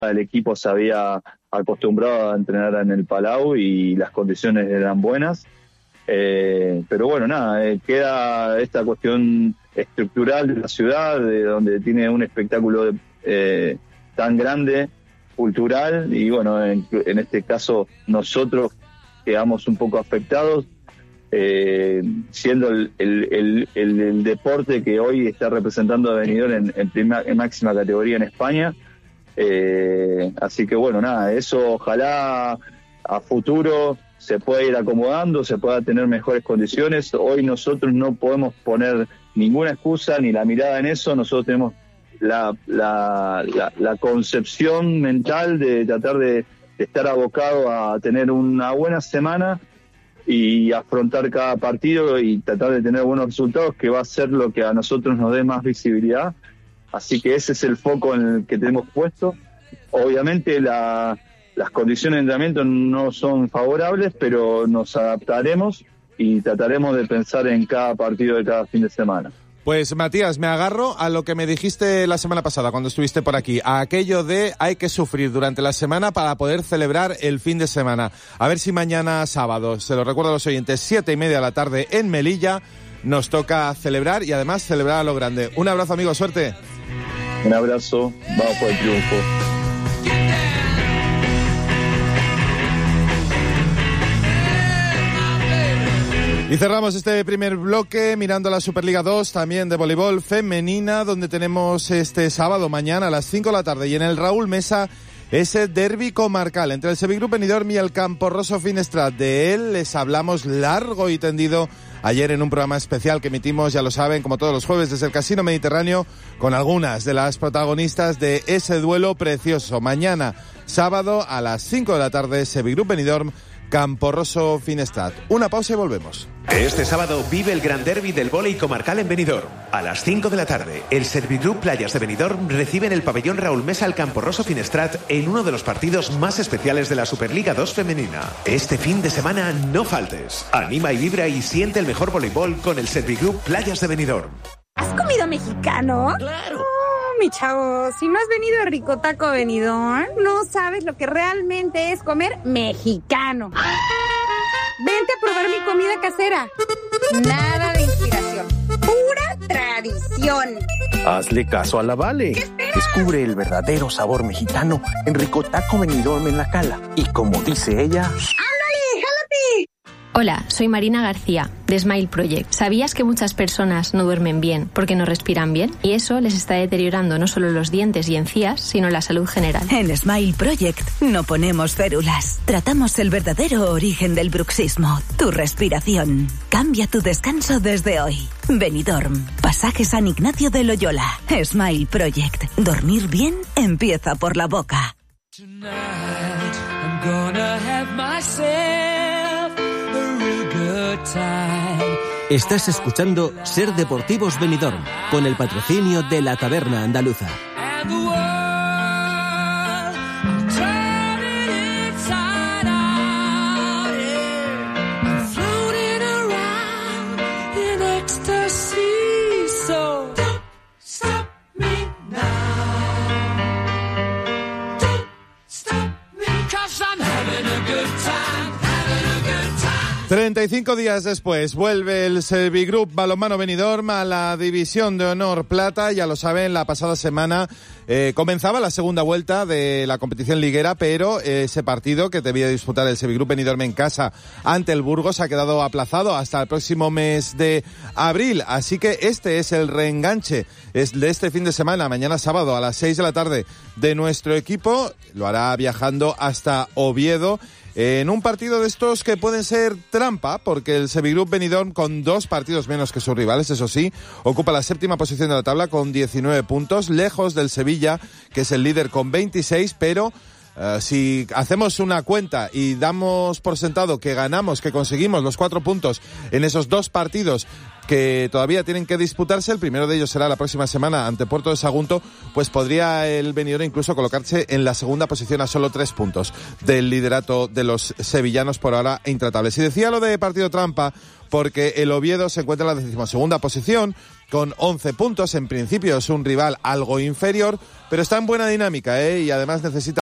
el equipo se había acostumbrado a entrenar en el Palau y las condiciones eran buenas. Pero bueno, queda esta cuestión estructural de la ciudad, de donde tiene un espectáculo tan grande, cultural, y bueno, en este caso nosotros quedamos un poco afectados, siendo el deporte que hoy está representando a Benidorm en máxima categoría en España. Así que bueno, eso ojalá a futuro se pueda ir acomodando, se pueda tener mejores condiciones. Hoy nosotros no podemos poner ninguna excusa ni la mirada en eso. Nosotros tenemos la concepción mental de tratar de estar abocado a tener una buena semana y afrontar cada partido y tratar de tener buenos resultados, que va a ser lo que a nosotros nos dé más visibilidad. Así que ese es el foco en el que tenemos puesto. Obviamente las condiciones de entrenamiento no son favorables, pero nos adaptaremos y trataremos de pensar en cada partido de cada fin de semana. Pues Matías, me agarro a lo que me dijiste la semana pasada cuando estuviste por aquí, a aquello de hay que sufrir durante la semana para poder celebrar el fin de semana. A ver si mañana sábado, se lo recuerdo a los oyentes, 7:30 de la tarde en Melilla, nos toca celebrar y además celebrar a lo grande. Un abrazo, amigo, suerte. Un abrazo, vamos por el triunfo. Y cerramos este primer bloque mirando la Superliga 2, también de voleibol femenina, donde tenemos este sábado, mañana a las 5 de la tarde, y en el Raúl Mesa, ese derbi comarcal entre el Sevigroup Benidorm y el Camporroso Finestrat. De él les hablamos largo y tendido ayer en un programa especial que emitimos, ya lo saben, como todos los jueves desde el Casino Mediterráneo, con algunas de las protagonistas de ese duelo precioso. Mañana, sábado, a las 5 de la tarde, Sevigroup Benidorm, Camporroso Finestrat. Una pausa y volvemos. Este sábado vive el gran derbi del vóley comarcal en Benidorm. A las 5 de la tarde, el Servigroup Playas de Benidorm recibe en el pabellón Raúl Mesa al Camporroso Finestrat en uno de los partidos más especiales de la Superliga 2 femenina. Este fin de semana no faltes. Anima y vibra y siente el mejor voleibol con el Servigroup Playas de Benidorm. ¿Has comido mexicano? ¡Claro! Mi chavo, si no has venido a Ricotaco Benidorm, no sabes lo que realmente es comer mexicano. Vente a probar mi comida casera. Nada de inspiración, pura tradición. Hazle caso a la Vale. Descubre el verdadero sabor mexicano en Ricotaco Benidorm en La Cala. Y como dice ella... ¡Ándale, jálate! Hola, soy Marina García, de Smile Project. ¿Sabías que muchas personas no duermen bien porque no respiran bien? Y eso les está deteriorando no solo los dientes y encías, sino la salud general. En Smile Project no ponemos férulas. Tratamos el verdadero origen del bruxismo, tu respiración. Cambia tu descanso desde hoy. Benidorm, Pasaje San Ignacio de Loyola. Smile Project. Dormir bien empieza por la boca. Tonight, I'm gonna have myself Estás escuchando Ser Deportivos Benidorm, con el patrocinio de la Taberna Andaluza. Time. 35 días después vuelve el Servigroup Balonmano Benidorm a la División de Honor Plata. Ya lo saben, la pasada semana comenzaba la segunda vuelta de la competición liguera, pero ese partido que debía disputar el Servigroup Benidorm en casa ante el Burgos ha quedado aplazado hasta el próximo mes de abril. Así que este es el reenganche de este fin de semana, mañana sábado a las 6 de la tarde, de nuestro equipo. Lo hará viajando hasta Oviedo, en un partido de estos que pueden ser trampa, porque el Sevigroup Benidorm, con 2 partidos menos que sus rivales, eso sí, ocupa la 7ª posición de la tabla con 19 puntos, lejos del Sevilla, que es el líder con 26, pero si hacemos una cuenta y damos por sentado que ganamos, que conseguimos los 4 puntos en esos 2 partidos que todavía tienen que disputarse, el primero de ellos será la próxima semana ante Puerto de Sagunto, pues podría el Benidorm incluso colocarse en la segunda posición a solo 3 puntos del liderato de los sevillanos, por ahora intratables. Y decía lo de partido trampa porque el Oviedo se encuentra en la 12ª posición con 11 puntos. En principio es un rival algo inferior, pero está en buena dinámica, y además necesita